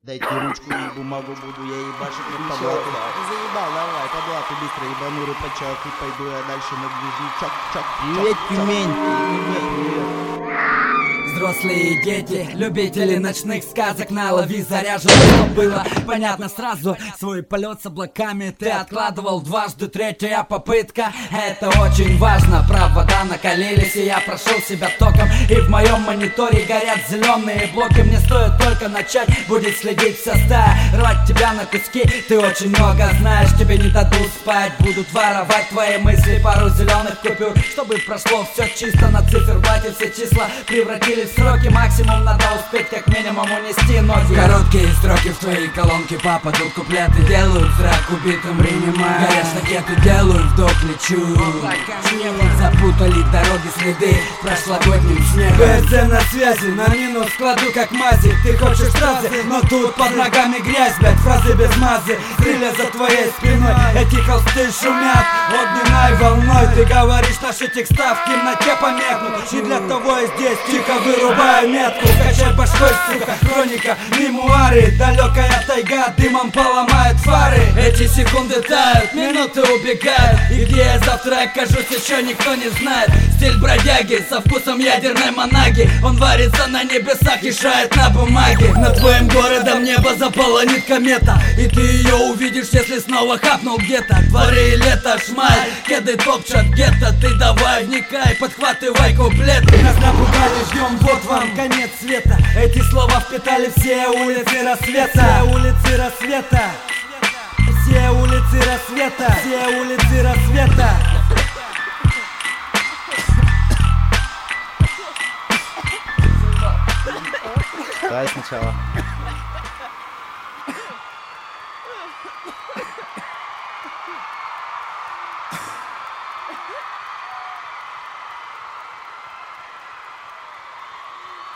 Дайте ручку и бумагу, буду я ебашить на таблату. Заебал, давай, таблату быстро ебану рыпачок и пойду я дальше на движничок. Привет, Тюмень. Взрослые дети, любители ночных сказок, на лови заряжено, что было понятно сразу. Свой полет с облаками ты откладывал дважды, третья попытка. Это очень важно, провода накалились, и я прошел себя током. И в моем мониторе горят зеленые блоки. Мне стоит только начать, будет следить вся стая, рвать тебя на куски. Ты очень много знаешь, тебе не дадут спать, будут воровать твои мысли, пару зеленых купюр, чтобы прошло все чисто. На циферблате все числа превратились в сроки, максимум надо успеть как минимум унести ноги. Короткие строки в твоей колонке попадут куплеты, делают зрак убитым принимая. Горят ракеты, делаю вдох, лечу. Запутали дороги, следы прошлогодним снегом. БС на связи, на минус кладу как мази. Ты хочешь фразы, но тут под ногами грязь, блять, фразы без мазы. Крылья за твоей спиной, эти холсты шумят огненной волной. Ты говоришь, наши текста в темноте померкнут, и для того и здесь тихо вырубаю метку. Качай башкой, сука, хроника, мемуары. Далекая тайга дымом поломает фары. Эти секунды тают, минуты убегают, и где я завтра окажусь, еще никто не знает. Стиль бродяги со вкусом ядерной манаги. Он варится на небесах и шает на бумаге. Над твоим городом небо заполонит комета, и ты ее увидишь, если снова хапнул где-то. Дворы и лето, шмаль, кеды топчат гетто. Ты давай вникай, подхватывай куплеты. Нас напугали, ждем, вот вам конец света. Эти слова впитали все улицы рассвета. Все улицы рассвета. Все улицы рассвета. Все улицы рассвета. Давай сначала.